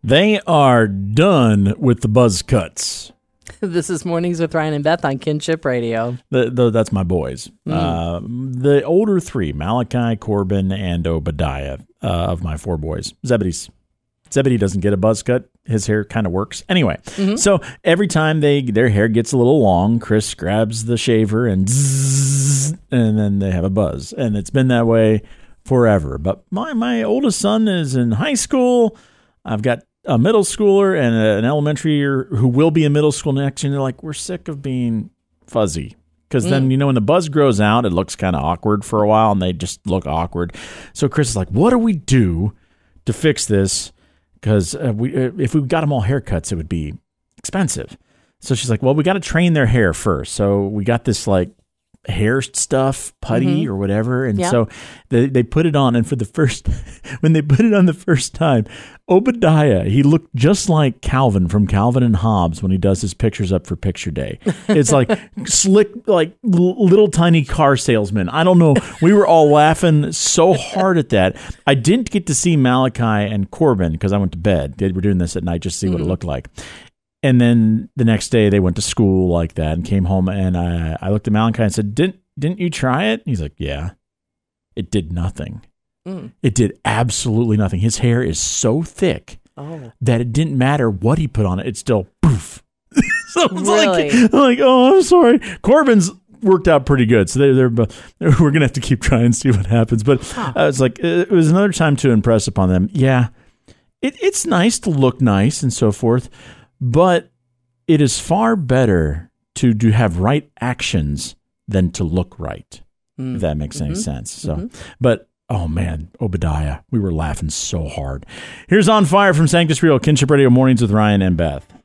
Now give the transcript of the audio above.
They are done with the buzz cuts. This is Mornings with Ryan and Beth on Kinship Radio. That's my boys. The older three, Malachi, Corbin, and Obadiah, of my four boys. Zebedee doesn't get a buzz cut. His hair kind of works. Anyway, so every time their hair gets a little long, Chris grabs the shaver and zzz, and then they have a buzz. And it's been that way forever. But my oldest son is in high school. I've got a middle schooler and an elementary who will be in middle school next year. And they're like, we're sick of being fuzzy. Because then, when the buzz grows out, it looks kind of awkward for a while, and they just look awkward. So Chris is like, what do we do to fix this? Because if we got them all haircuts, it would be expensive. So she's like, well, we got to train their hair first. So we got this like hair stuff, putty or whatever. And so they put it on. And when they put it on the first time, Obadiah, he looked just like Calvin from Calvin and Hobbes when he does his pictures up for picture day. It's like slick, like little tiny car salesman. I don't know. We were all laughing so hard at that. I didn't get to see Malachi and Corbin because I went to bed. They were doing this at night just to see what it looked like. And then the next day they went to school like that and came home, and I looked at Malachi and said, didn't you try it? He's like, yeah. It did nothing. It did absolutely nothing. His hair is so thick that it didn't matter what he put on it. It's still poof. So it's like, oh, I'm sorry. Corbin's worked out pretty good. So we're going to have to keep trying and see what happens. But it's like, it was another time to impress upon them. Yeah, it's nice to look nice and so forth. But it is far better to have right actions than to look right, if that makes any sense. So, but, oh man, Obadiah, we were laughing so hard. Here's On Fire from Sanctus Real, Kinship Radio Mornings with Ryan and Beth.